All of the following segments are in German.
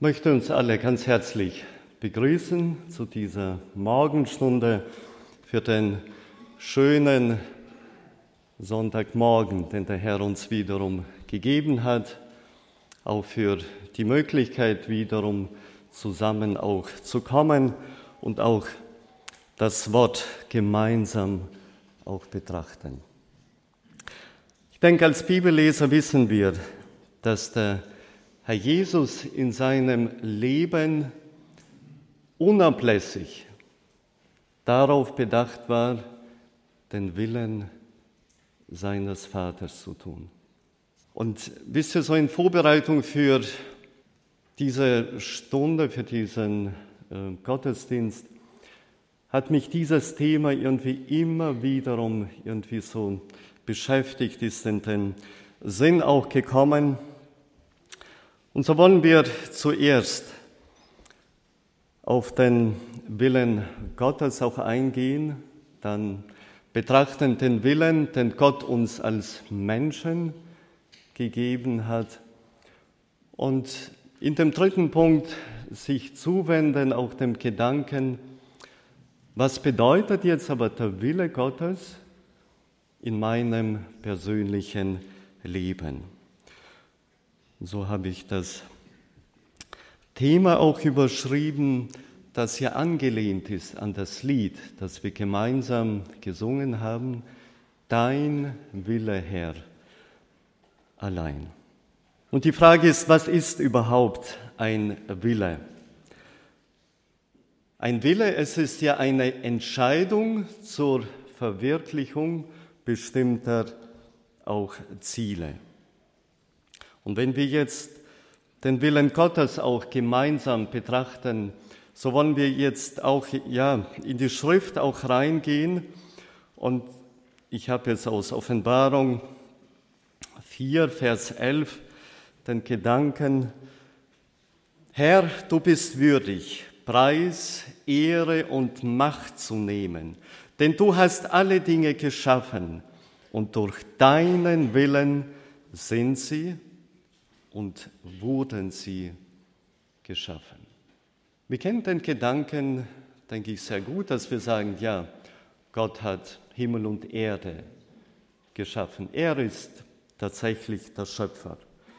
Ich möchte uns alle ganz herzlich begrüßen zu dieser Morgenstunde für den schönen Sonntagmorgen, den der Herr uns wiederum gegeben hat, auch für die Möglichkeit wiederum zusammen auch zu kommen und auch das Wort gemeinsam auch betrachten. Ich denke, als Bibelleser wissen wir, dass der Herr Jesus in seinem Leben unablässig darauf bedacht war, den Willen seines Vaters zu tun. Und wisst ihr, so in Vorbereitung für diese Stunde, für diesen Gottesdienst, hat mich dieses Thema irgendwie immer wiederum irgendwie so beschäftigt, ist in den Sinn auch gekommen. Und so wollen wir zuerst auf den Willen Gottes auch eingehen, dann betrachten den Willen, den Gott uns als Menschen gegeben hat und in dem dritten Punkt sich zuwenden auch dem Gedanken, was bedeutet jetzt aber der Wille Gottes in meinem persönlichen Leben? So habe ich das Thema auch überschrieben, das ja angelehnt ist an das Lied, das wir gemeinsam gesungen haben, Dein Wille, Herr, allein. Und die Frage ist, was ist überhaupt ein Wille? Ein Wille, es ist ja eine Entscheidung zur Verwirklichung bestimmter auch Ziele. Und wenn wir jetzt den Willen Gottes auch gemeinsam betrachten, so wollen wir jetzt auch in die Schrift auch reingehen. Und ich habe jetzt aus Offenbarung 4, Vers 11 den Gedanken, Herr, du bist würdig, Preis, Ehre und Macht zu nehmen, denn du hast alle Dinge geschaffen und durch deinen Willen sind sie und wurden sie geschaffen. Wir kennen den Gedanken, denke ich, sehr gut, dass wir sagen, ja, Gott hat Himmel und Erde geschaffen. Er ist tatsächlich der Schöpfer.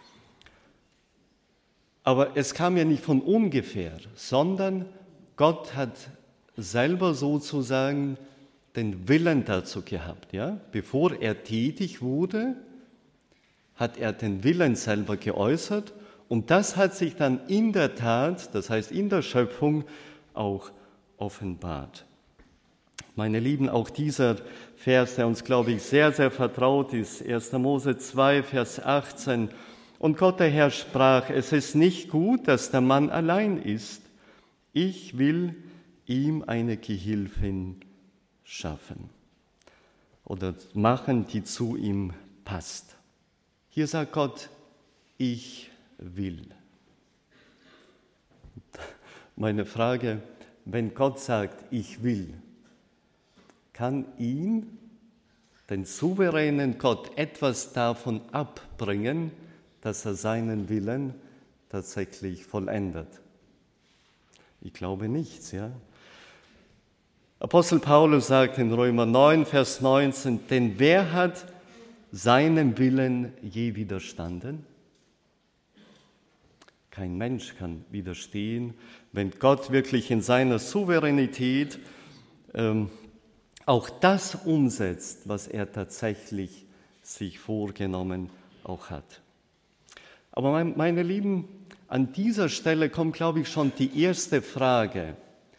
Aber es kam ja nicht von ungefähr, sondern Gott hat selber sozusagen den Willen dazu gehabt. Ja? Bevor er tätig wurde, hat er den Willen selber geäußert und das hat sich dann in der Tat, das heißt in der Schöpfung, auch offenbart. Meine Lieben, auch dieser Vers, der uns, glaube ich, sehr, sehr vertraut ist, 1. Mose 2, Vers 18. Und Gott, der Herr, sprach, es ist nicht gut, dass der Mann allein ist. Ich will ihm eine Gehilfin schaffen oder machen, die zu ihm passt. Hier sagt Gott, ich will. Meine Frage, wenn Gott sagt, ich will, kann ihn, den souveränen Gott, etwas davon abbringen, dass er seinen Willen tatsächlich vollendet? Ich glaube nichts, ja. Apostel Paulus sagt in Römer 9, Vers 19, denn wer hat seinem Willen je widerstanden? Kein Mensch kann widerstehen, wenn Gott wirklich in seiner Souveränität auch das umsetzt, was er tatsächlich sich vorgenommen auch hat. Aber meine Lieben, an dieser Stelle kommt, glaube ich, schon die erste Frage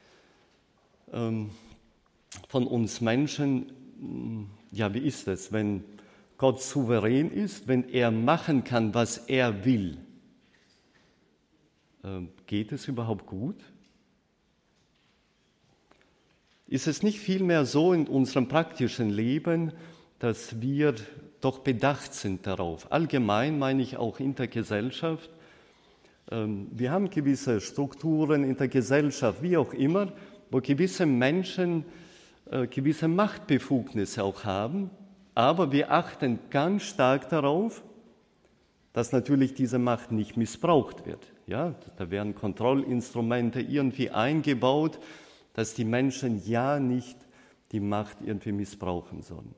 von uns Menschen. Ja, wie ist es, wenn Gott souverän ist, wenn er machen kann, was er will? Geht es überhaupt gut? Ist es nicht vielmehr so in unserem praktischen Leben, dass wir doch bedacht sind darauf? Allgemein meine ich auch in der Gesellschaft. Wir haben gewisse Strukturen in der Gesellschaft, wie auch immer, wo gewisse Menschen gewisse Machtbefugnisse auch haben, aber wir achten ganz stark darauf, dass natürlich diese Macht nicht missbraucht wird. Ja, da werden Kontrollinstrumente irgendwie eingebaut, dass die Menschen ja nicht die Macht irgendwie missbrauchen sollen.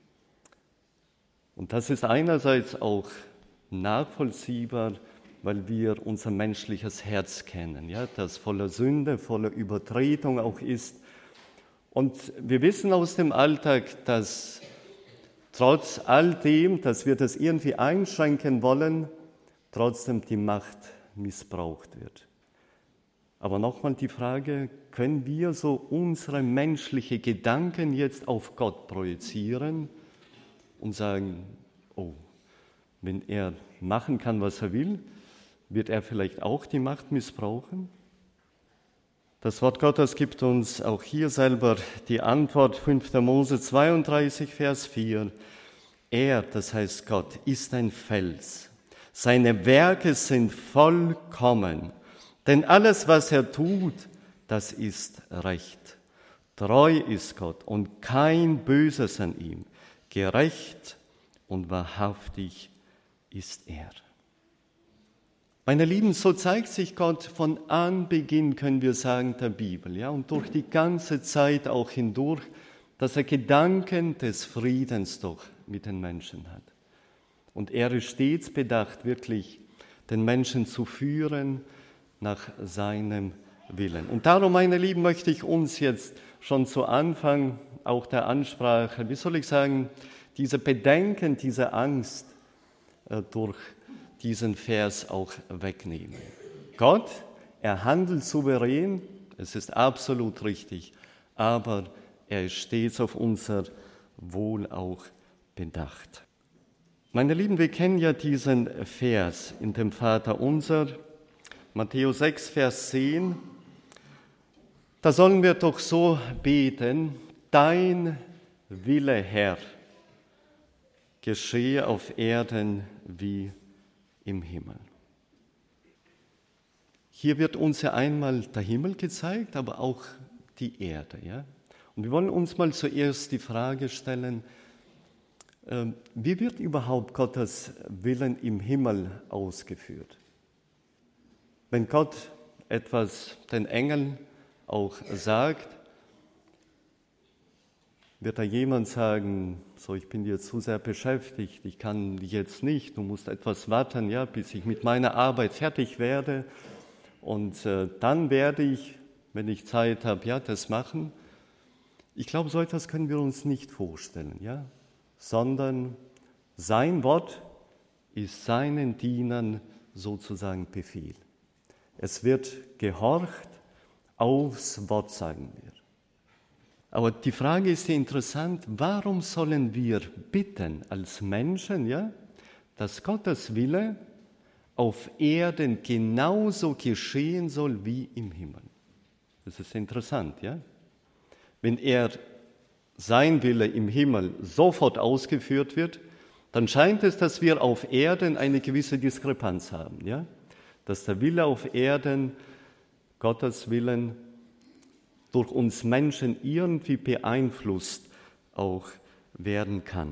Und das ist einerseits auch nachvollziehbar, weil wir unser menschliches Herz kennen, ja, das voller Sünde, voller Übertretung auch ist. Und wir wissen aus dem Alltag, dass trotz all dem, dass wir das irgendwie einschränken wollen, trotzdem die Macht missbraucht wird. Aber nochmal die Frage, können wir so unsere menschlichen Gedanken jetzt auf Gott projizieren und sagen, oh, wenn er machen kann, was er will, wird er vielleicht auch die Macht missbrauchen? Das Wort Gottes gibt uns auch hier selber die Antwort, 5. Mose 32, Vers 4. Er, das heißt Gott, ist ein Fels. Seine Werke sind vollkommen, denn alles, was er tut, das ist recht. Treu ist Gott und kein Böses an ihm. Gerecht und wahrhaftig ist er. Meine Lieben, so zeigt sich Gott von Anbeginn, können wir sagen, der Bibel, ja, und durch die ganze Zeit auch hindurch, dass er Gedanken des Friedens doch mit den Menschen hat. Und er ist stets bedacht, wirklich den Menschen zu führen nach seinem Willen. Und darum, meine Lieben, möchte ich uns jetzt schon zu Anfang auch der Ansprache, wie soll ich sagen, diese Bedenken, diese Angst durch diesen Vers auch wegnehmen. Gott, er handelt souverän, es ist absolut richtig, aber er ist stets auf unser Wohl auch bedacht. Meine Lieben, wir kennen ja diesen Vers in dem Vaterunser, Matthäus 6, Vers 10. Da sollen wir doch so beten, dein Wille, Herr, geschehe auf Erden wie im Himmel. Hier wird uns ja einmal der Himmel gezeigt, aber auch die Erde. Ja? Und wir wollen uns mal zuerst die Frage stellen, wie wird überhaupt Gottes Willen im Himmel ausgeführt? Wenn Gott etwas den Engeln auch sagt, wird da jemand sagen, so, ich bin jetzt zu sehr beschäftigt, ich kann jetzt nicht, du musst etwas warten, ja, bis ich mit meiner Arbeit fertig werde und dann werde ich, wenn ich Zeit habe, ja, das machen. Ich glaube, so etwas können wir uns nicht vorstellen, ja, sondern sein Wort ist seinen Dienern sozusagen Befehl. Es wird gehorcht aufs Wort, sagen wir. Aber die Frage ist ja interessant, warum sollen wir bitten als Menschen, ja, dass Gottes Wille auf Erden genauso geschehen soll wie im Himmel? Das ist interessant, ja? Wenn sein Wille im Himmel sofort ausgeführt wird, dann scheint es, dass wir auf Erden eine gewisse Diskrepanz haben, ja? Dass der Wille auf Erden, Gottes Willen, durch uns Menschen irgendwie beeinflusst auch werden kann.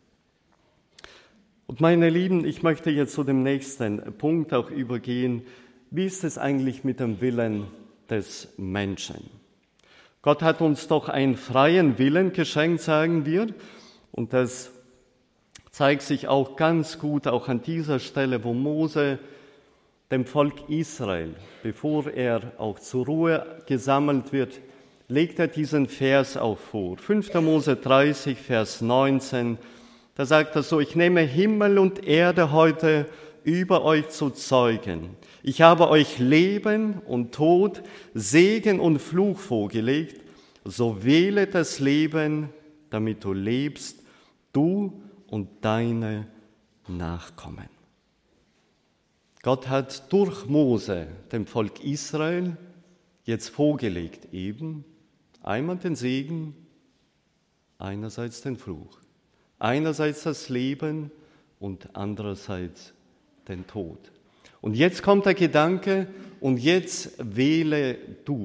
Und meine Lieben, ich möchte jetzt zu dem nächsten Punkt auch übergehen. Wie ist es eigentlich mit dem Willen des Menschen? Gott hat uns doch einen freien Willen geschenkt, sagen wir. Und das zeigt sich auch ganz gut, auch an dieser Stelle, wo Mose dem Volk Israel, bevor er auch zur Ruhe gesammelt wird, legt er diesen Vers auch vor. 5. Mose 30, Vers 19, da sagt er so, ich nehme Himmel und Erde heute über euch zu Zeugen. Ich habe euch Leben und Tod, Segen und Fluch vorgelegt, so wähle das Leben, damit du lebst, du und deine Nachkommen. Gott hat durch Mose dem Volk Israel jetzt vorgelegt, eben einmal den Segen, einerseits den Fluch, einerseits das Leben und andererseits den Tod. Und jetzt kommt der Gedanke, und jetzt wähle du.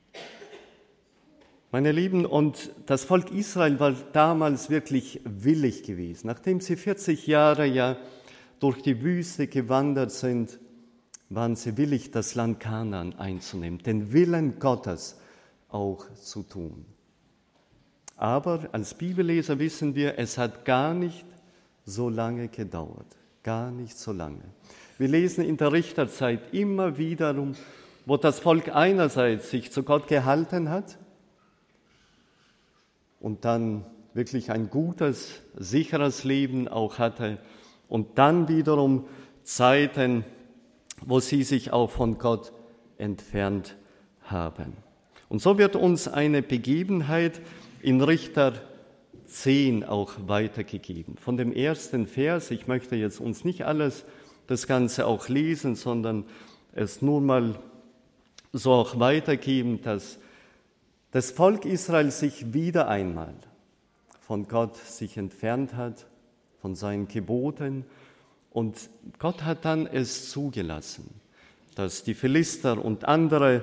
Meine Lieben, und das Volk Israel war damals wirklich willig gewesen. Nachdem sie 40 Jahre ja durch die Wüste gewandert sind, waren sie willig, das Land Kanaan einzunehmen, den Willen Gottes auch zu tun. Aber als Bibelleser wissen wir, es hat gar nicht so lange gedauert, gar nicht so lange. Wir lesen in der Richterzeit immer wiederum, wo das Volk einerseits sich zu Gott gehalten hat und dann wirklich ein gutes, sicheres Leben auch hatte und dann wiederum Zeiten, wo sie sich auch von Gott entfernt haben. Und so wird uns eine Begebenheit in Richter 10 auch weitergegeben. Von dem ersten Vers, ich möchte jetzt uns nicht das Ganze auch lesen, sondern es nur mal so auch weitergeben, dass das Volk Israel sich wieder einmal von Gott sich entfernt hat, von seinen Geboten. Und Gott hat dann es zugelassen, dass die Philister und andere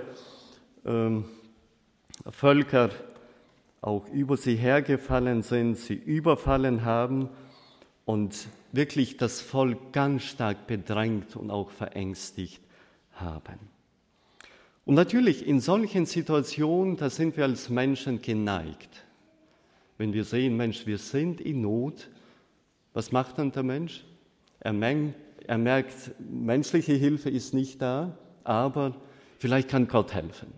Völker auch über sie hergefallen sind, sie überfallen haben und wirklich das Volk ganz stark bedrängt und auch verängstigt haben. Und natürlich in solchen Situationen, da sind wir als Menschen geneigt. Wenn wir sehen, Mensch, wir sind in Not, was macht dann der Mensch? Er merkt, menschliche Hilfe ist nicht da, aber vielleicht kann Gott helfen.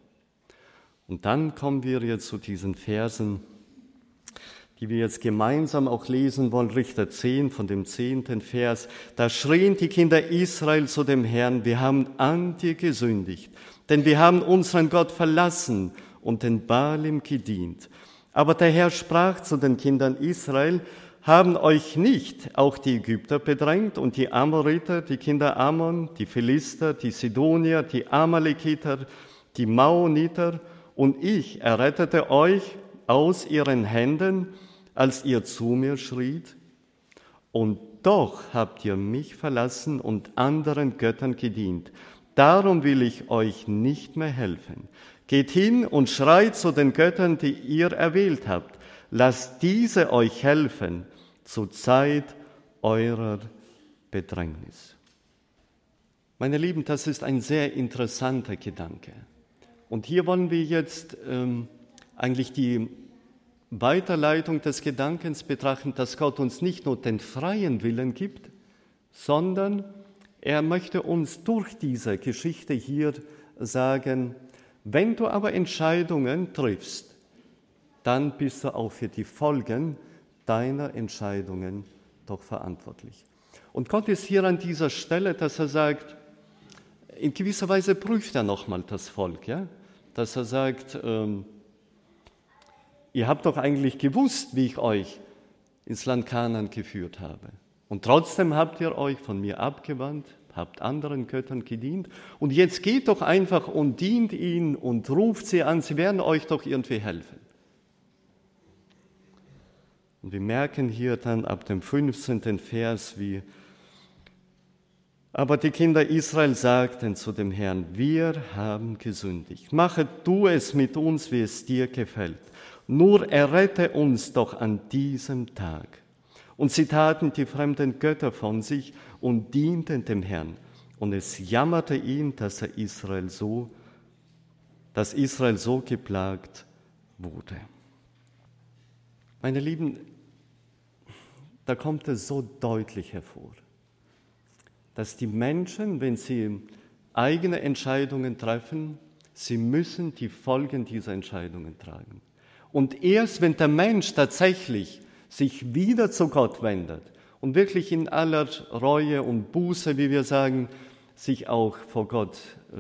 Und dann kommen wir jetzt zu diesen Versen, die wir jetzt gemeinsam auch lesen wollen, Richter 10 von dem 10. Vers. Da schrien die Kinder Israel zu dem Herrn, wir haben an dir gesündigt, denn wir haben unseren Gott verlassen und den Baalim gedient. Aber der Herr sprach zu den Kindern Israel, haben euch nicht auch die Ägypter bedrängt und die Amoriter, die Kinder Ammon, die Philister, die Sidonier, die Amalekiter, die Maoniter, und ich errettete euch aus ihren Händen, als ihr zu mir schriet? Und doch habt ihr mich verlassen und anderen Göttern gedient. Darum will ich euch nicht mehr helfen. Geht hin und schreit zu den Göttern, die ihr erwählt habt. Lasst diese euch helfen zur Zeit eurer Bedrängnis. Meine Lieben, das ist ein sehr interessanter Gedanke. Und hier wollen wir jetzt eigentlich die Weiterleitung des Gedankens betrachten, dass Gott uns nicht nur den freien Willen gibt, sondern er möchte uns durch diese Geschichte hier sagen, wenn du aber Entscheidungen triffst, dann bist du auch für die Folgen deiner Entscheidungen doch verantwortlich. Und Gott ist hier an dieser Stelle, dass er sagt, in gewisser Weise prüft er nochmal das Volk, ja? Dass er sagt, ihr habt doch eigentlich gewusst, wie ich euch ins Land Kanaan geführt habe. Und trotzdem habt ihr euch von mir abgewandt, habt anderen Göttern gedient. Und jetzt geht doch einfach und dient ihnen und ruft sie an, sie werden euch doch irgendwie helfen. Und wir merken hier dann ab dem 15. Vers, wie aber die Kinder Israel sagten zu dem Herrn, wir haben gesündigt. Mache du es mit uns, wie es dir gefällt. Nur errette uns doch an diesem Tag. Und sie taten die fremden Götter von sich und dienten dem Herrn. Und es jammerte ihn, dass Israel so geplagt wurde. Meine Lieben, da kommt es so deutlich hervor, dass die Menschen, wenn sie eigene Entscheidungen treffen, sie müssen die Folgen dieser Entscheidungen tragen. Und erst wenn der Mensch tatsächlich sich wieder zu Gott wendet und wirklich in aller Reue und Buße, wie wir sagen, sich auch vor Gott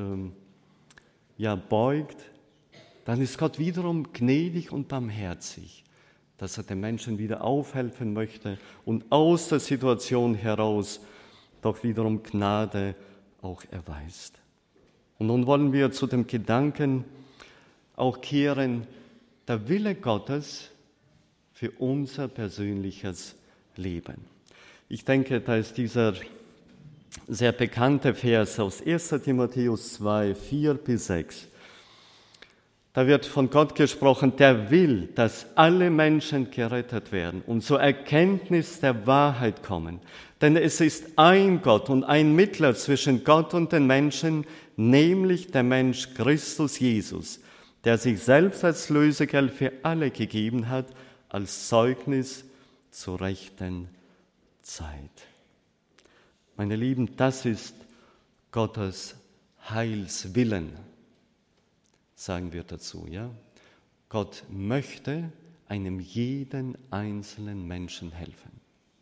beugt, dann ist Gott wiederum gnädig und barmherzig, dass er den Menschen wieder aufhelfen möchte und aus der Situation heraus doch wiederum Gnade auch erweist. Und nun wollen wir zu dem Gedanken auch kehren, der Wille Gottes für unser persönliches Leben. Ich denke, da ist dieser sehr bekannte Vers aus 1. Timotheus 2, 4-6. Da wird von Gott gesprochen, der will, dass alle Menschen gerettet werden und zur Erkenntnis der Wahrheit kommen. Denn es ist ein Gott und ein Mittler zwischen Gott und den Menschen, nämlich der Mensch Christus Jesus, der sich selbst als Lösegeld für alle gegeben hat, als Zeugnis zur rechten Zeit. Meine Lieben, das ist Gottes Heilswillen, sagen wir dazu, ja? Gott möchte einem jeden einzelnen Menschen helfen.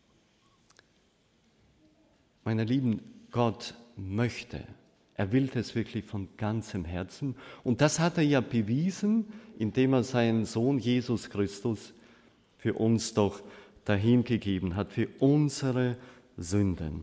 Meine Lieben, Gott möchte, er will das wirklich von ganzem Herzen. Und das hat er ja bewiesen, indem er seinen Sohn Jesus Christus für uns doch dahingegeben hat, für unsere Sünden.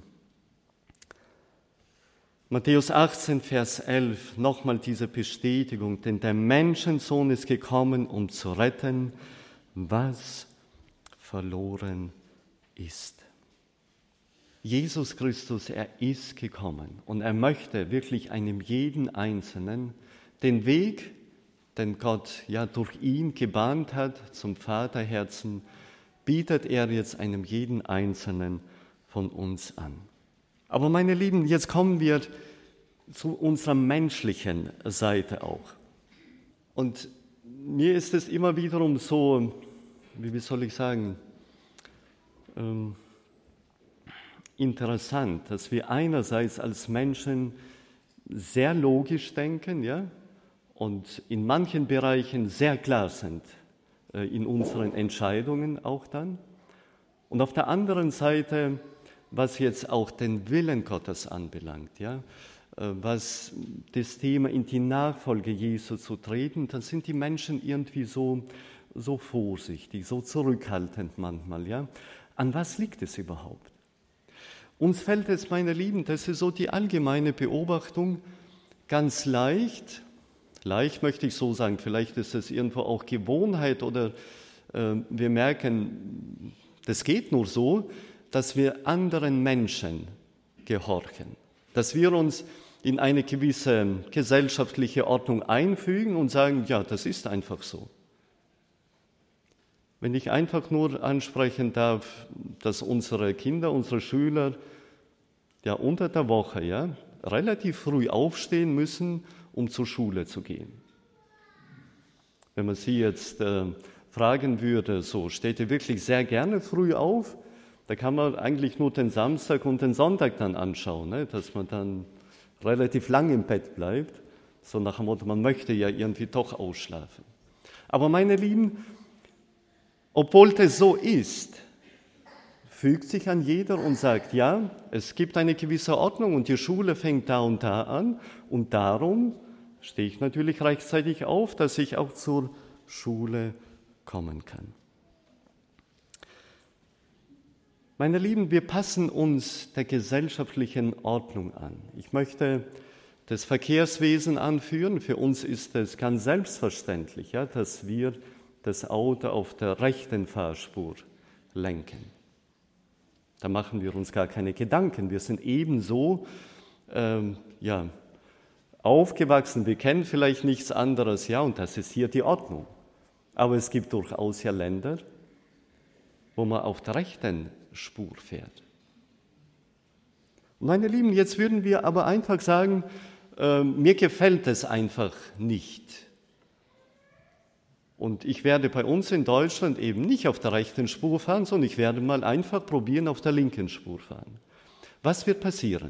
Matthäus 18, Vers 11, nochmal diese Bestätigung, denn der Menschensohn ist gekommen, um zu retten, was verloren ist. Jesus Christus, er ist gekommen und er möchte wirklich einem jeden Einzelnen den Weg, den Gott ja durch ihn gebahnt hat zum Vaterherzen, bietet er jetzt einem jeden Einzelnen von uns an. Aber meine Lieben, jetzt kommen wir zu unserer menschlichen Seite auch. Und mir ist es immer wiederum so, wie soll ich sagen, interessant, dass wir einerseits als Menschen sehr logisch denken, ja, und in manchen Bereichen sehr klar sind in unseren Entscheidungen auch dann. Und auf der anderen Seite, was jetzt auch den Willen Gottes anbelangt, ja, was das Thema in die Nachfolge Jesu zu treten, dann sind die Menschen irgendwie so vorsichtig, so zurückhaltend manchmal. Ja. An was liegt es überhaupt? Uns fällt es, meine Lieben, das ist so die allgemeine Beobachtung, ganz leicht möchte ich so sagen, vielleicht ist es irgendwo auch Gewohnheit oder wir merken, das geht nur so, dass wir anderen Menschen gehorchen, dass wir uns in eine gewisse gesellschaftliche Ordnung einfügen und sagen, ja, das ist einfach so. Wenn ich einfach nur ansprechen darf, dass unsere Kinder, unsere Schüler ja unter der Woche ja relativ früh aufstehen müssen, um zur Schule zu gehen. Wenn man sie jetzt fragen würde, so steht ihr wirklich sehr gerne früh auf, da kann man eigentlich nur den Samstag und den Sonntag dann anschauen, ne? Dass man dann relativ lang im Bett bleibt, so nach dem Motto, man möchte ja irgendwie doch ausschlafen. Aber meine Lieben, obwohl das so ist, fügt sich an jeder und sagt, ja, es gibt eine gewisse Ordnung und die Schule fängt da und da an und darum stehe ich natürlich rechtzeitig auf, dass ich auch zur Schule kommen kann. Meine Lieben, wir passen uns der gesellschaftlichen Ordnung an. Ich möchte das Verkehrswesen anführen. Für uns ist es ganz selbstverständlich, ja, dass wir das Auto auf der rechten Fahrspur lenken. Da machen wir uns gar keine Gedanken. Wir sind ebenso aufgewachsen. Wir kennen vielleicht nichts anderes, ja, und das ist hier die Ordnung. Aber es gibt durchaus ja Länder, wo man auf der rechten Spur fährt. Meine Lieben, jetzt würden wir aber einfach sagen, mir gefällt es einfach nicht. Und ich werde bei uns in Deutschland eben nicht auf der rechten Spur fahren, sondern ich werde mal einfach probieren, auf der linken Spur fahren. Was wird passieren?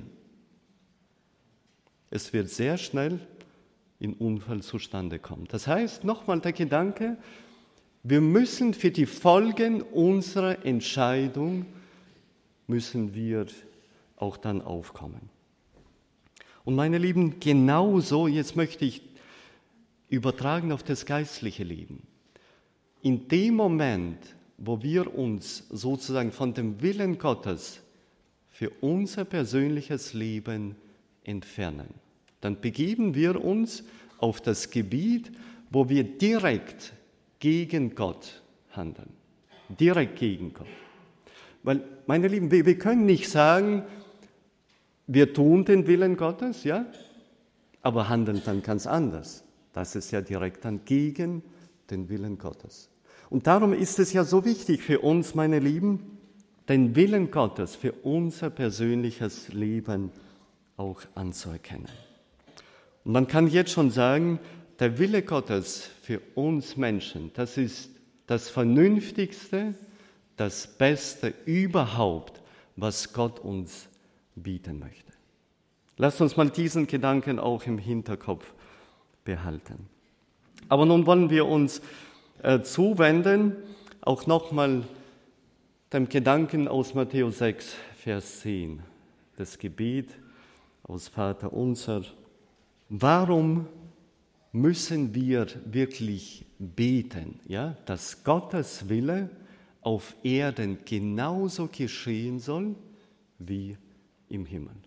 Es wird sehr schnell ein Unfall zustande kommen. Das heißt, nochmal der Gedanke, wir müssen für die Folgen unserer Entscheidung, müssen wir auch dann aufkommen. Und meine Lieben, genauso, jetzt möchte ich übertragen auf das geistliche Leben. In dem Moment, wo wir uns sozusagen von dem Willen Gottes für unser persönliches Leben entfernen, dann begeben wir uns auf das Gebiet, wo wir direkt gegen Gott handeln. Direkt gegen Gott. Weil, meine Lieben, wir können nicht sagen, wir tun den Willen Gottes, ja, aber handeln dann ganz anders. Das ist ja direkt dann gegen den Willen Gottes. Und darum ist es ja so wichtig für uns, meine Lieben, den Willen Gottes für unser persönliches Leben auch anzuerkennen. Und man kann jetzt schon sagen, der Wille Gottes für uns Menschen, das ist das Vernünftigste, das Beste überhaupt, was Gott uns bieten möchte. Lasst uns mal diesen Gedanken auch im Hinterkopf behalten. Aber nun wollen wir uns zuwenden, auch nochmal dem Gedanken aus Matthäus 6, Vers 10, das Gebet aus Vater unser. Warum müssen wir wirklich beten, ja, dass Gottes Wille auf Erden genauso geschehen soll wie im Himmel?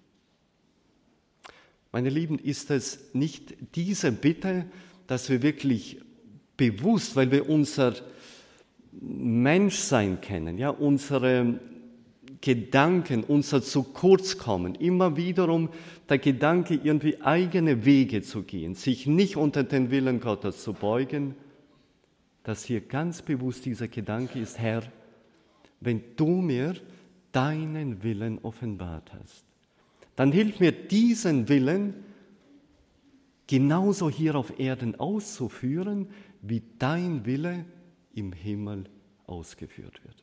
Meine Lieben, ist es nicht diese Bitte, dass wir wirklich bewusst, weil wir unser Menschsein kennen, ja, unsere Gedanken, unser zu kurz kommen, immer wiederum der Gedanke, irgendwie eigene Wege zu gehen, sich nicht unter den Willen Gottes zu beugen, dass hier ganz bewusst dieser Gedanke ist, Herr, wenn du mir deinen Willen offenbart hast, dann hilf mir diesen Willen genauso hier auf Erden auszuführen, wie dein Wille im Himmel ausgeführt wird.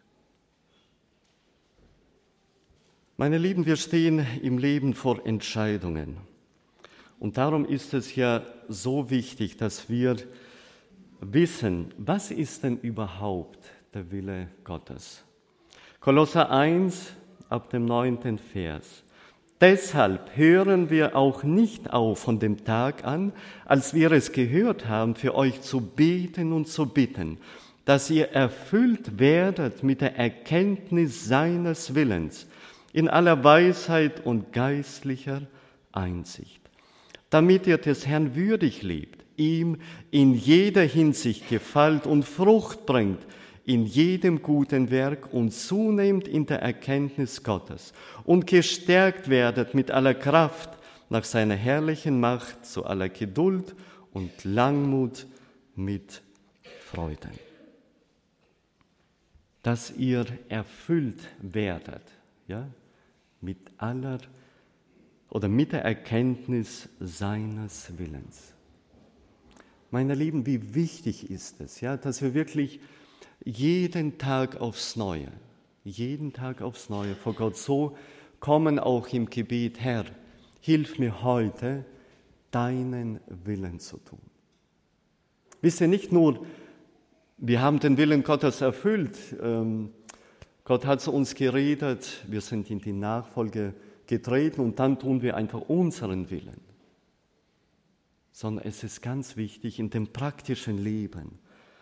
Meine Lieben, wir stehen im Leben vor Entscheidungen. Und darum ist es ja so wichtig, dass wir wissen, was ist denn überhaupt der Wille Gottes? Kolosser 1 ab dem 9. Vers. Deshalb hören wir auch nicht auf von dem Tag an, als wir es gehört haben, für euch zu beten und zu bitten, dass ihr erfüllt werdet mit der Erkenntnis seines Willens, in aller Weisheit und geistlicher Einsicht, damit ihr des Herrn würdig lebt, ihm in jeder Hinsicht gefällt und Frucht bringt, in jedem guten Werk und zunehmend in der Erkenntnis Gottes und gestärkt werdet mit aller Kraft nach seiner herrlichen Macht zu aller Geduld und Langmut mit Freuden. Dass ihr erfüllt werdet, ja, mit aller oder mit der Erkenntnis seines Willens. Meine Lieben, wie wichtig ist es, ja, dass wir wirklich jeden Tag aufs Neue vor Gott so kommen, auch im Gebet, Herr, hilf mir heute, deinen Willen zu tun. Wisst ihr, nicht nur, wir haben den Willen Gottes erfüllt, Gott hat zu uns geredet, wir sind in die Nachfolge getreten und dann tun wir einfach unseren Willen. Sondern es ist ganz wichtig, in dem praktischen Leben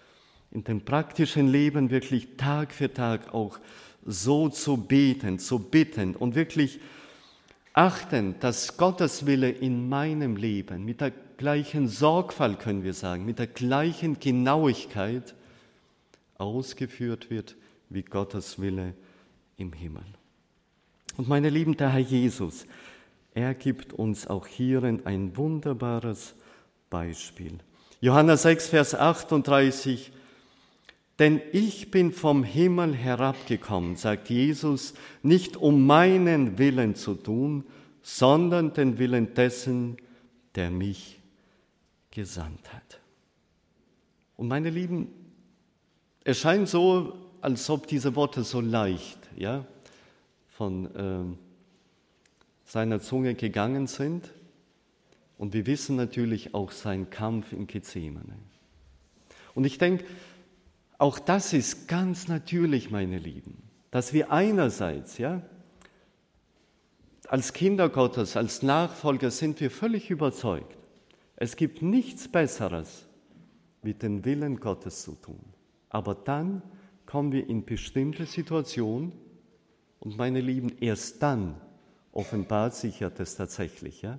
wirklich Tag für Tag auch so zu beten, zu bitten und wirklich achten, dass Gottes Wille in meinem Leben mit der gleichen Sorgfalt, können wir sagen, mit der gleichen Genauigkeit ausgeführt wird, wie Gottes Wille im Himmel. Und meine Lieben, der Herr Jesus, er gibt uns auch hierin ein wunderbares Beispiel. Johannes 6, Vers 38, denn ich bin vom Himmel herabgekommen, sagt Jesus, nicht um meinen Willen zu tun, sondern den Willen dessen, der mich gesandt hat. Und meine Lieben, es scheint so, als ob diese Worte so leicht, ja, von seiner Zunge gegangen sind. Und wir wissen natürlich auch seinen Kampf in Gethsemane. Und ich denke, auch das ist ganz natürlich, meine Lieben, dass wir einerseits, ja, als Kinder Gottes, als Nachfolger sind wir völlig überzeugt, es gibt nichts Besseres, wie den Willen Gottes zu tun. Aber dann kommen wir in bestimmte Situationen und, meine Lieben, erst dann offenbart sich ja das tatsächlich, ja?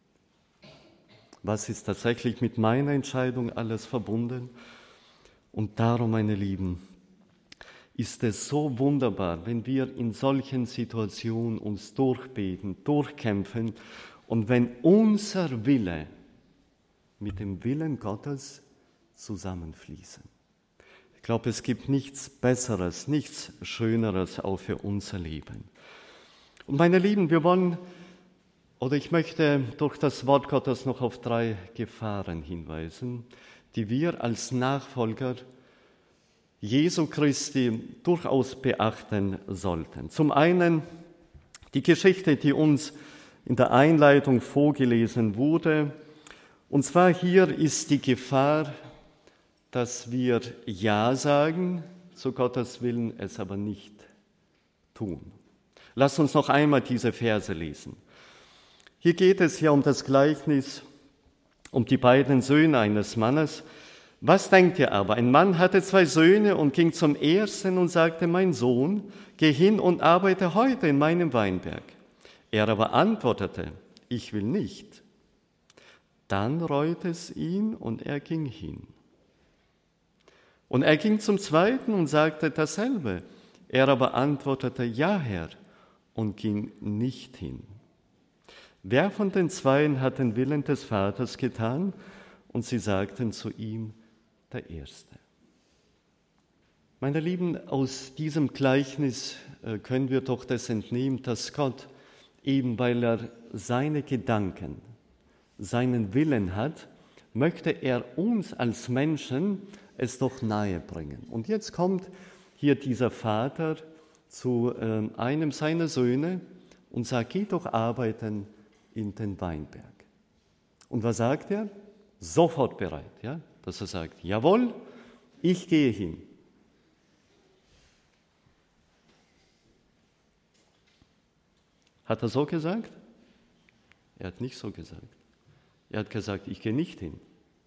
Was ist tatsächlich mit meiner Entscheidung alles verbunden? Und darum, meine Lieben, ist es so wunderbar, wenn wir in solchen Situationen uns durchbeten, durchkämpfen und wenn unser Wille mit dem Willen Gottes zusammenfließen. Ich glaube, es gibt nichts Besseres, nichts Schöneres auch für unser Leben. Und meine Lieben, ich möchte durch das Wort Gottes noch auf 3 Gefahren hinweisen, die wir als Nachfolger Jesu Christi durchaus beachten sollten. Zum einen die Geschichte, die uns in der Einleitung vorgelesen wurde. Und zwar hier ist die Gefahr, dass wir Ja sagen zu Gottes Willen, es aber nicht tun. Lasst uns noch einmal diese Verse lesen. Hier geht es ja um das Gleichnis, um die beiden Söhne eines Mannes. Was denkt ihr aber? Ein Mann hatte 2 Söhne und ging zum ersten und sagte, mein Sohn, geh hin und arbeite heute in meinem Weinberg. Er aber antwortete, ich will nicht. Dann reute es ihn und er ging hin. Und er ging zum zweiten und sagte dasselbe. Er aber antwortete, ja Herr, und ging nicht hin. Wer von den Zweien hat den Willen des Vaters getan? Und sie sagten zu ihm, der Erste. Meine Lieben, aus diesem Gleichnis können wir doch das entnehmen, dass Gott, eben weil er seine Gedanken, seinen Willen hat, möchte er uns als Menschen es doch nahe bringen. Und jetzt kommt hier dieser Vater zu einem seiner Söhne und sagt, geh doch arbeiten in den Weinberg. Und was sagt er? Sofort bereit, ja? Dass er sagt, jawohl, ich gehe hin. Hat er so gesagt? Er hat nicht so gesagt. Er hat gesagt, ich gehe nicht hin.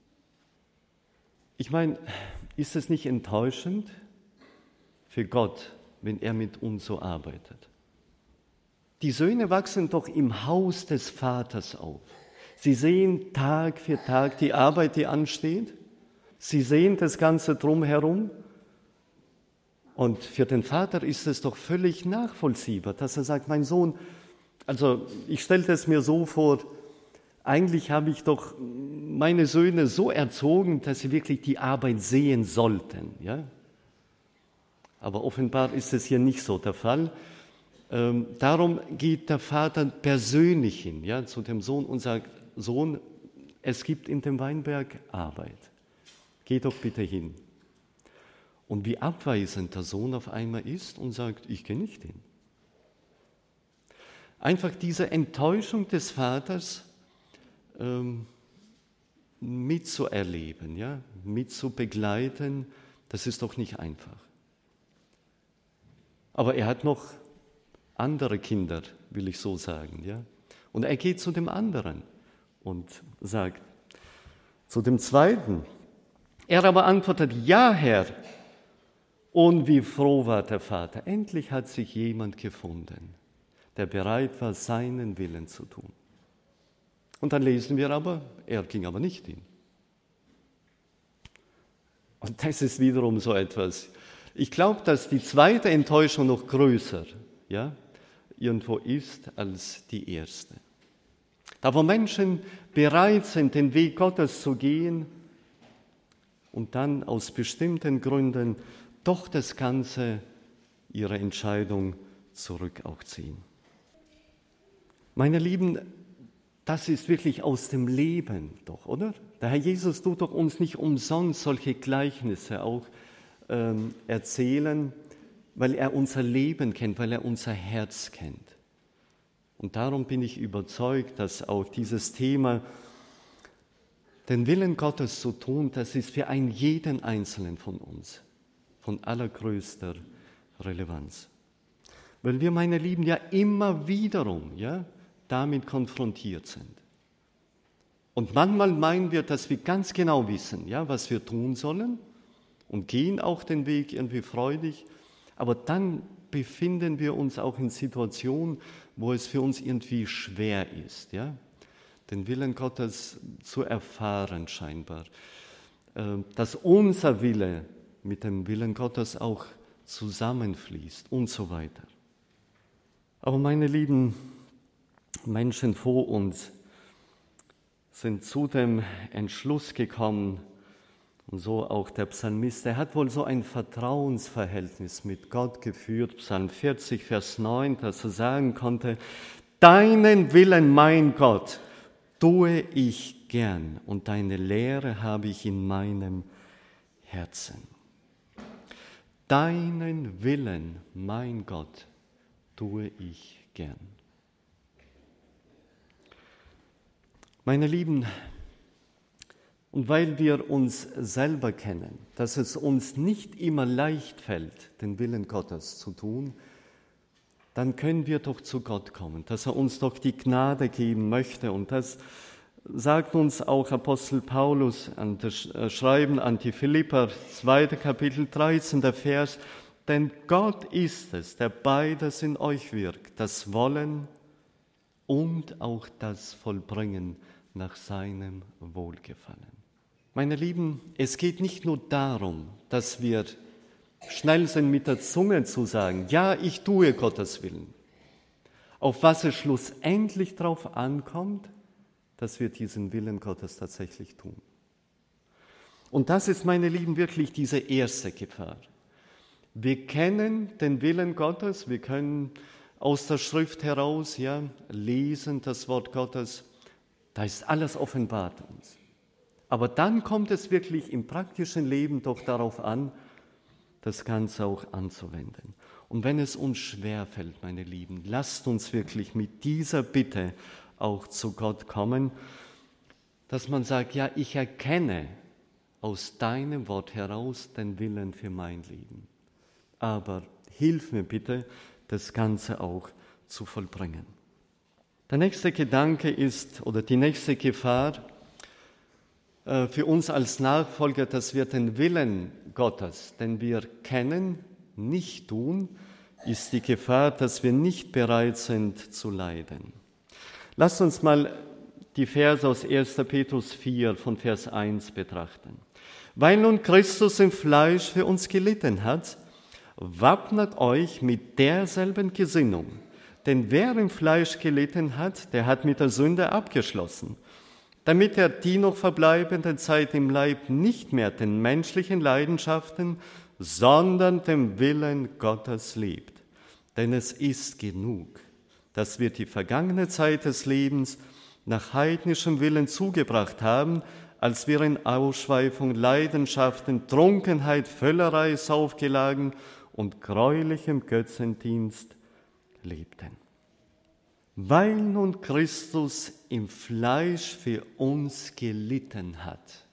Ich meine, ist es nicht enttäuschend für Gott, wenn er mit uns so arbeitet? Die Söhne wachsen doch im Haus des Vaters auf. Sie sehen Tag für Tag die Arbeit, die ansteht. Sie sehen das Ganze drumherum. Und für den Vater ist es doch völlig nachvollziehbar, dass er sagt, mein Sohn, also ich stelle es mir so vor, eigentlich habe ich doch meine Söhne so erzogen, dass sie wirklich die Arbeit sehen sollten. Ja? Aber offenbar ist es hier nicht so der Fall. Darum geht der Vater persönlich hin, ja, zu dem Sohn und sagt, Sohn, es gibt in dem Weinberg Arbeit. Geh doch bitte hin. Und wie abweisend der Sohn auf einmal ist und sagt, ich gehe nicht hin. Einfach diese Enttäuschung des Vaters mitzuerleben, ja, mitzubegleiten, das ist doch nicht einfach. Aber er hat noch andere Kinder, will ich so sagen, ja. Und er geht zu dem anderen und sagt, zu dem zweiten, er aber antwortet, ja Herr. Und wie froh war der Vater. Endlich hat sich jemand gefunden, der bereit war, seinen Willen zu tun. Und dann lesen wir aber, er ging aber nicht hin. Und das ist wiederum so etwas. Ich glaube, dass die zweite Enttäuschung noch größer, ja, irgendwo ist als die erste. Da wo Menschen bereit sind, den Weg Gottes zu gehen und dann aus bestimmten Gründen doch das Ganze, ihre Entscheidung zurück auch ziehen. Meine Lieben, das ist wirklich aus dem Leben doch, oder? Der Herr Jesus tut doch uns nicht umsonst solche Gleichnisse auch erzählen, weil er unser Leben kennt, weil er unser Herz kennt. Und darum bin ich überzeugt, dass auch dieses Thema, den Willen Gottes zu tun, das ist für einen jeden Einzelnen von uns von allergrößter Relevanz. Weil wir, meine Lieben, ja immer wiederum damit konfrontiert sind. Und manchmal meinen wir, dass wir ganz genau wissen, was wir tun sollen und gehen auch den Weg irgendwie freudig, aber dann befinden wir uns auch in Situationen, wo es für uns irgendwie schwer ist, den Willen Gottes zu erfahren scheinbar, dass unser Wille mit dem Willen Gottes auch zusammenfließt und so weiter. Aber meine lieben Menschen vor uns, sind zu dem Entschluss gekommen, und so auch der Psalmist, er hat wohl so ein Vertrauensverhältnis mit Gott geführt, Psalm 40, Vers 9, dass er sagen konnte, deinen Willen, mein Gott, tue ich gern und deine Lehre habe ich in meinem Herzen. Deinen Willen, mein Gott, tue ich gern. Meine Lieben, und weil wir uns selber kennen, dass es uns nicht immer leicht fällt, den Willen Gottes zu tun, dann können wir doch zu Gott kommen, dass er uns doch die Gnade geben möchte. Und das sagt uns auch Apostel Paulus an das Schreiben an die Philipper, 2. Kapitel 13, der Vers, denn Gott ist es, der beides in euch wirkt, das Wollen und auch das Vollbringen nach seinem Wohlgefallen. Meine Lieben, es geht nicht nur darum, dass wir schnell sind mit der Zunge zu sagen, ja, ich tue Gottes Willen. Auf was es schlussendlich drauf ankommt, dass wir diesen Willen Gottes tatsächlich tun. Und das ist, meine Lieben, wirklich diese erste Gefahr. Wir kennen den Willen Gottes, wir können aus der Schrift heraus lesen, das Wort Gottes, da ist alles offenbart uns. Aber dann kommt es wirklich im praktischen Leben doch darauf an, das Ganze auch anzuwenden. Und wenn es uns schwerfällt, meine Lieben, lasst uns wirklich mit dieser Bitte auch zu Gott kommen, dass man sagt, ja, ich erkenne aus deinem Wort heraus den Willen für mein Leben. Aber hilf mir bitte, das Ganze auch zu vollbringen. Der nächste Gedanke ist, oder die nächste Gefahr für uns als Nachfolger, dass wir den Willen Gottes, den wir kennen, nicht tun, ist die Gefahr, dass wir nicht bereit sind zu leiden. Lasst uns mal die Verse aus 1. Petrus 4 von Vers 1 betrachten. Weil nun Christus im Fleisch für uns gelitten hat, wappnet euch mit derselben Gesinnung. Denn wer im Fleisch gelitten hat, der hat mit der Sünde abgeschlossen, damit er die noch verbleibende Zeit im Leib nicht mehr den menschlichen Leidenschaften, sondern dem Willen Gottes lebt. Denn es ist genug, dass wir die vergangene Zeit des Lebens nach heidnischem Willen zugebracht haben, als wir in Ausschweifung, Leidenschaften, Trunkenheit, Völlerei, Saufgelagen und greulichem Götzendienst lebten. Weil nun Christus im Fleisch für uns gelitten hat.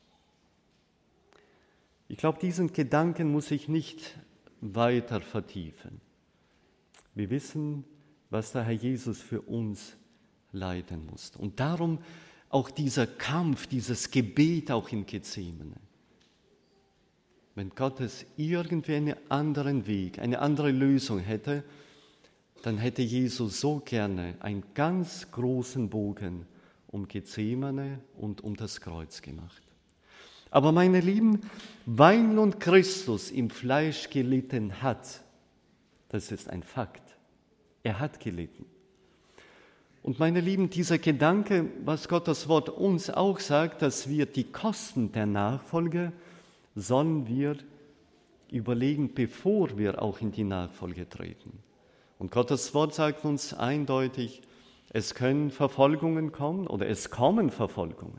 Ich glaube, diesen Gedanken muss ich nicht weiter vertiefen. Wir wissen, was der Herr Jesus für uns leiden musste. Und darum auch dieser Kampf, dieses Gebet auch in Gethsemane. Wenn Gott es irgendwie einen anderen Weg, eine andere Lösung hätte, dann hätte Jesus so gerne einen ganz großen Bogen um Gethsemane und um das Kreuz gemacht. Aber meine Lieben, weil nun Christus im Fleisch gelitten hat, das ist ein Fakt. Er hat gelitten. Und meine Lieben, dieser Gedanke, was Gottes Wort uns auch sagt, dass wir die Kosten der Nachfolge sollen wir überlegen, bevor wir auch in die Nachfolge treten. Und Gottes Wort sagt uns eindeutig, es können Verfolgungen kommen oder es kommen Verfolgungen.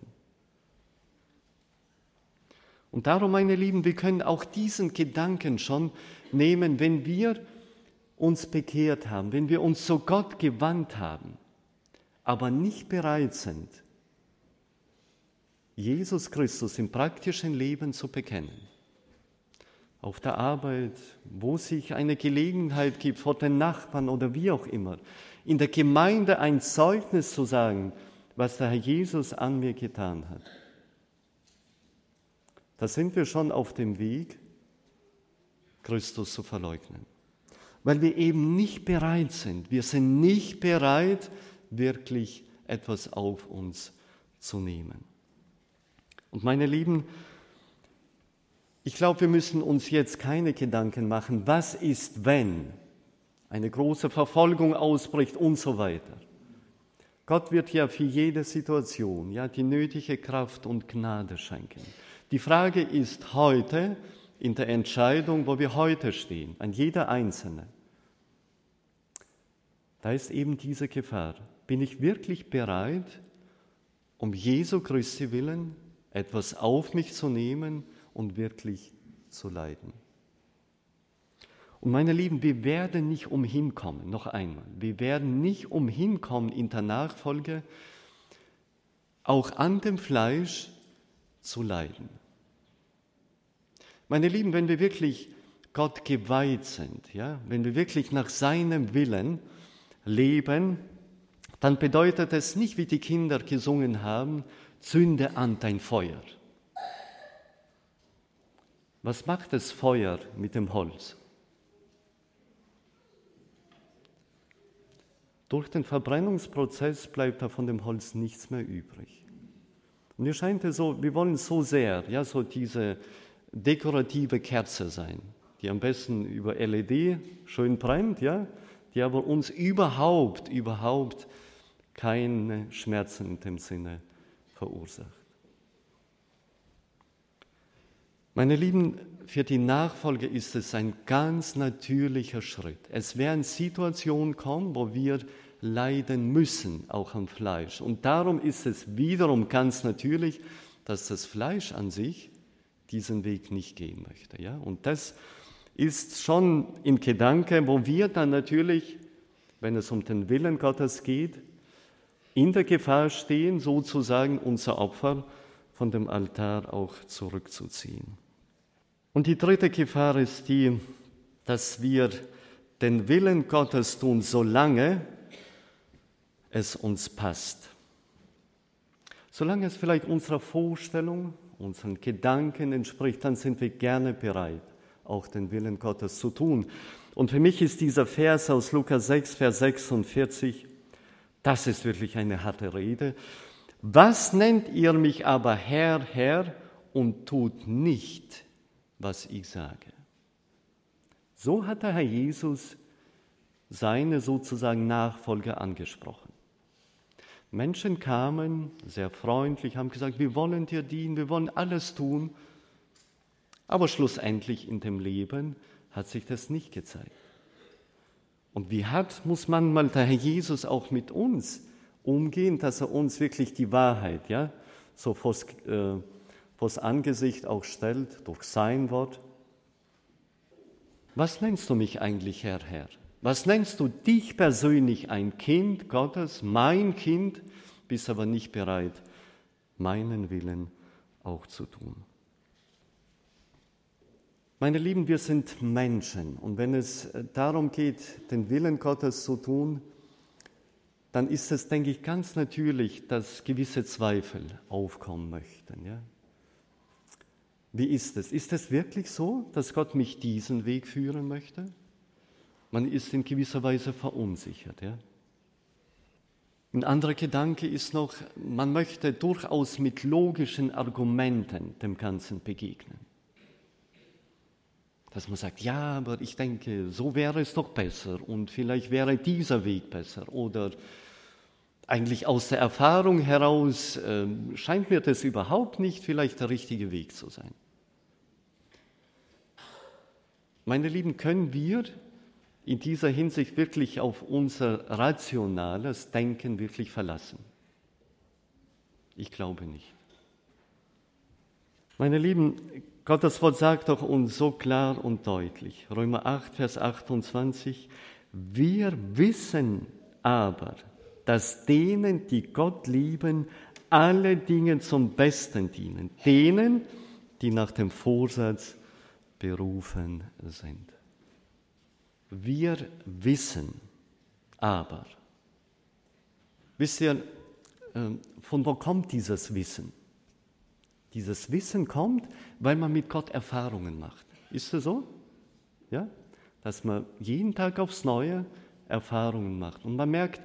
Und darum, meine Lieben, wir können auch diesen Gedanken schon nehmen, wenn wir uns bekehrt haben, wenn wir uns zu Gott gewandt haben, aber nicht bereit sind, Jesus Christus im praktischen Leben zu bekennen. Auf der Arbeit, wo sich eine Gelegenheit gibt, vor den Nachbarn oder wie auch immer, in der Gemeinde ein Zeugnis zu sagen, was der Herr Jesus an mir getan hat. Da sind wir schon auf dem Weg, Christus zu verleugnen. Weil wir eben nicht bereit sind. Wir sind nicht bereit, wirklich etwas auf uns zu nehmen. Und meine Lieben, ich glaube, wir müssen uns jetzt keine Gedanken machen, was ist, wenn eine große Verfolgung ausbricht und so weiter. Gott wird ja für jede Situation die nötige Kraft und Gnade schenken. Die Frage ist heute in der Entscheidung, wo wir heute stehen, an jeder Einzelne. Da ist eben diese Gefahr. Bin ich wirklich bereit, um Jesu Christi willen etwas auf mich zu nehmen und wirklich zu leiden? Und meine Lieben, wir werden nicht umhin kommen, noch einmal, wir werden nicht umhin kommen in der Nachfolge, auch an dem Fleisch zu leiden. Meine Lieben, wenn wir wirklich Gott geweiht sind, wenn wir wirklich nach seinem Willen leben, dann bedeutet es nicht, wie die Kinder gesungen haben, zünde an dein Feuer. Was macht das Feuer mit dem Holz? Durch den Verbrennungsprozess bleibt da von dem Holz nichts mehr übrig. Und mir scheint es so, wir wollen so sehr, so diese dekorative Kerze sein, die am besten über LED schön brennt, die aber uns überhaupt keine Schmerzen in dem Sinne verursacht. Meine Lieben, für die Nachfolge ist es ein ganz natürlicher Schritt. Es werden Situationen kommen, wo wir leiden müssen, auch am Fleisch. Und darum ist es wiederum ganz natürlich, dass das Fleisch an sich diesen Weg nicht gehen möchte. Und das ist schon im Gedanke, wo wir dann natürlich, wenn es um den Willen Gottes geht, in der Gefahr stehen, sozusagen unser Opfer von dem Altar auch zurückzuziehen. Und die dritte Gefahr ist die, dass wir den Willen Gottes tun, solange es uns passt. Solange es vielleicht unserer Vorstellung, unseren Gedanken entspricht, dann sind wir gerne bereit, auch den Willen Gottes zu tun. Und für mich ist dieser Vers aus Lukas 6, Vers 46, das ist wirklich eine harte Rede. Was nennt ihr mich aber Herr, Herr, und tut nicht, was ich sage? So hat der Herr Jesus seine sozusagen Nachfolger angesprochen. Menschen kamen, sehr freundlich, haben gesagt, wir wollen dir dienen, wir wollen alles tun, aber schlussendlich in dem Leben hat sich das nicht gezeigt. Und muss manchmal der Herr Jesus auch mit uns umgehen, dass er uns wirklich die Wahrheit, so vors Angesicht auch stellt, durch sein Wort. Was nennst du mich eigentlich, Herr, Herr? Was nennst du dich persönlich ein Kind Gottes, mein Kind, bist aber nicht bereit, meinen Willen auch zu tun? Meine Lieben, wir sind Menschen und wenn es darum geht, den Willen Gottes zu tun, dann ist es, denke ich, ganz natürlich, dass gewisse Zweifel aufkommen möchten. Wie ist es? Ist es wirklich so, dass Gott mich diesen Weg führen möchte? Man ist in gewisser Weise verunsichert. Ein anderer Gedanke ist noch, man möchte durchaus mit logischen Argumenten dem Ganzen begegnen. Dass man sagt, ja, aber ich denke, so wäre es doch besser und vielleicht wäre dieser Weg besser. Oder eigentlich aus der Erfahrung heraus scheint mir das überhaupt nicht vielleicht der richtige Weg zu sein. Meine Lieben, können wir in dieser Hinsicht wirklich auf unser rationales Denken wirklich verlassen? Ich glaube nicht. Meine Lieben, Gottes Wort sagt doch uns so klar und deutlich, Römer 8, Vers 28, wir wissen aber, dass denen, die Gott lieben, alle Dinge zum Besten dienen, denen, die nach dem Vorsatz berufen sind. Wir wissen aber. Wisst ihr, von wo kommt dieses Wissen? Dieses Wissen kommt, weil man mit Gott Erfahrungen macht. Ist es so? Ja? Dass man jeden Tag aufs Neue Erfahrungen macht. Und man merkt,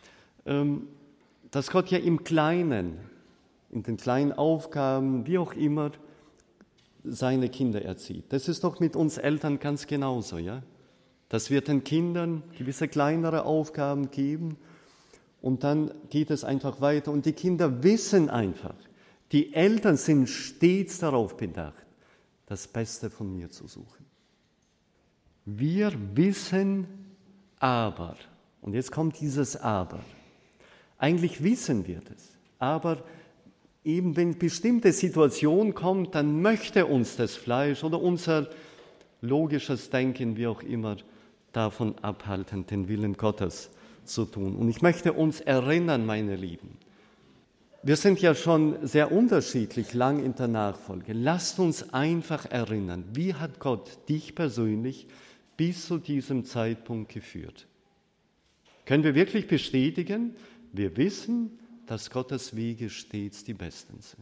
dass Gott ja im Kleinen, in den kleinen Aufgaben, wie auch immer, seine Kinder erzieht. Das ist doch mit uns Eltern ganz genauso, dass wir den Kindern gewisse kleinere Aufgaben geben und dann geht es einfach weiter. Und die Kinder wissen einfach, die Eltern sind stets darauf bedacht, das Beste von mir zu suchen. Wir wissen aber, und jetzt kommt dieses Aber. Eigentlich wissen wir das, aber eben wenn bestimmte Situation kommt, dann möchte uns das Fleisch oder unser logisches Denken, wie auch immer, davon abhalten, den Willen Gottes zu tun. Und ich möchte uns erinnern, meine Lieben, wir sind ja schon sehr unterschiedlich lang in der Nachfolge. Lasst uns einfach erinnern, wie hat Gott dich persönlich bis zu diesem Zeitpunkt geführt? Können wir wirklich bestätigen, wir wissen, dass Gottes Wege stets die besten sind.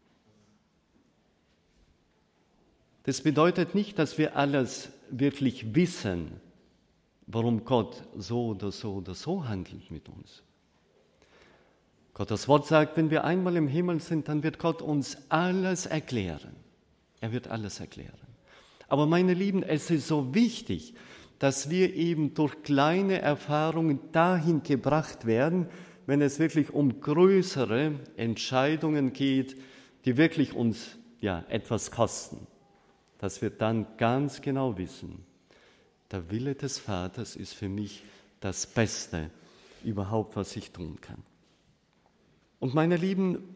Das bedeutet nicht, dass wir alles wirklich wissen, warum Gott so oder so oder so handelt mit uns. Gottes Wort sagt, wenn wir einmal im Himmel sind, dann wird Gott uns alles erklären. Er wird alles erklären. Aber meine Lieben, es ist so wichtig, dass wir eben durch kleine Erfahrungen dahin gebracht werden, wenn es wirklich um größere Entscheidungen geht, die wirklich uns etwas kosten, dass wir dann ganz genau wissen, der Wille des Vaters ist für mich das Beste überhaupt, was ich tun kann. Und meine Lieben,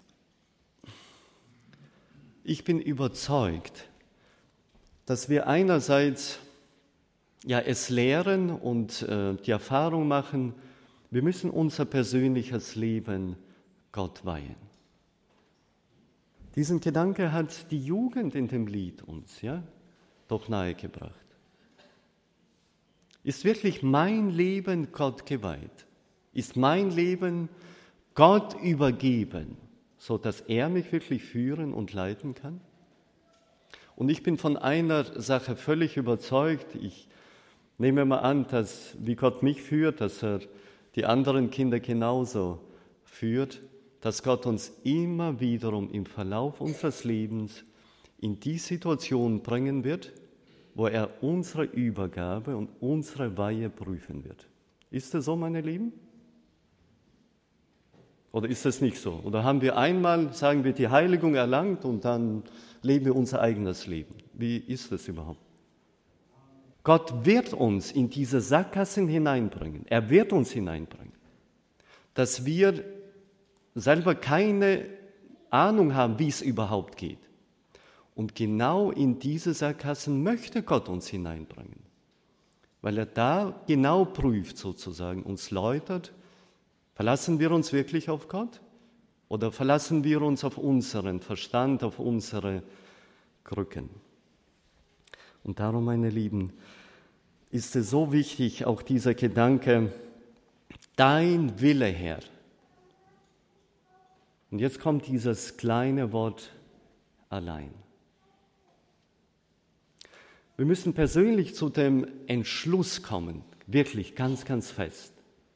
ich bin überzeugt, dass wir einerseits es lehren und die Erfahrung machen, wir müssen unser persönliches Leben Gott weihen. Diesen Gedanke hat die Jugend in dem Lied uns doch nahegebracht. Ist wirklich mein Leben Gott geweiht? Ist mein Leben Gott übergeben, sodass er mich wirklich führen und leiten kann? Und ich bin von einer Sache völlig überzeugt. Ich nehme mal an, dass wie Gott mich führt, dass er die anderen Kinder genauso führt, dass Gott uns immer wiederum im Verlauf unseres Lebens in die Situation bringen wird, wo er unsere Übergabe und unsere Weihe prüfen wird. Ist das so, meine Lieben? Oder ist das nicht so? Oder haben wir einmal, sagen wir, die Heiligung erlangt und dann leben wir unser eigenes Leben? Wie ist das überhaupt? Gott wird uns in diese Sackgassen hineinbringen. Er wird uns hineinbringen. Dass wir selber keine Ahnung haben, wie es überhaupt geht. Und genau in diese Sackgassen möchte Gott uns hineinbringen. Weil er da genau prüft sozusagen, uns läutert, verlassen wir uns wirklich auf Gott? Oder verlassen wir uns auf unseren Verstand, auf unsere Krücken? Und darum, meine Lieben, ist es so wichtig, auch dieser Gedanke, dein Wille, Herr. Und jetzt kommt dieses kleine Wort allein. Wir müssen persönlich zu dem Entschluss kommen, wirklich ganz, ganz fest.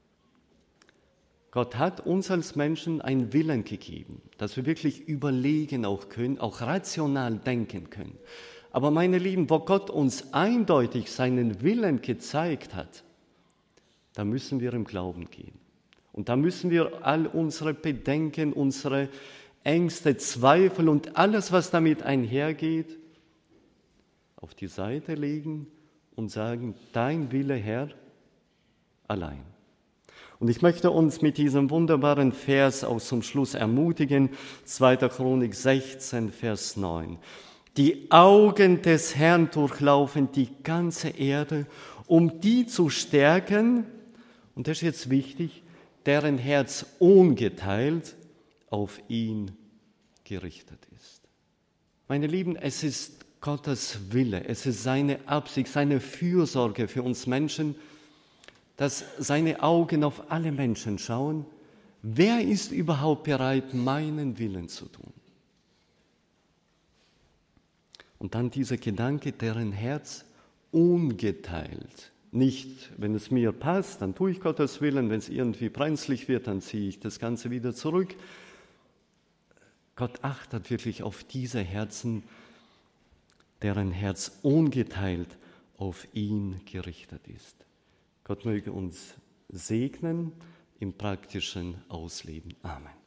Gott hat uns als Menschen einen Willen gegeben, dass wir wirklich überlegen auch können, auch rational denken können. Aber meine Lieben, wo Gott uns eindeutig seinen Willen gezeigt hat, da müssen wir im Glauben gehen. Und da müssen wir all unsere Bedenken, unsere Ängste, Zweifel und alles, was damit einhergeht, auf die Seite legen und sagen, dein Wille, Herr, allein. Und ich möchte uns mit diesem wunderbaren Vers auch zum Schluss ermutigen, 2. Chronik 16, Vers 9. Die Augen des Herrn durchlaufen die ganze Erde, um die zu stärken, und das ist jetzt wichtig, deren Herz ungeteilt auf ihn gerichtet ist. Meine Lieben, es ist Gottes Wille, es ist seine Absicht, seine Fürsorge für uns Menschen, dass seine Augen auf alle Menschen schauen. Wer ist überhaupt bereit, meinen Willen zu tun? Und dann dieser Gedanke, deren Herz ungeteilt. Nicht, wenn es mir passt, dann tue ich Gottes Willen, wenn es irgendwie brenzlig wird, dann ziehe ich das Ganze wieder zurück. Gott achtet wirklich auf diese Herzen, deren Herz ungeteilt auf ihn gerichtet ist. Gott möge uns segnen im praktischen Ausleben. Amen.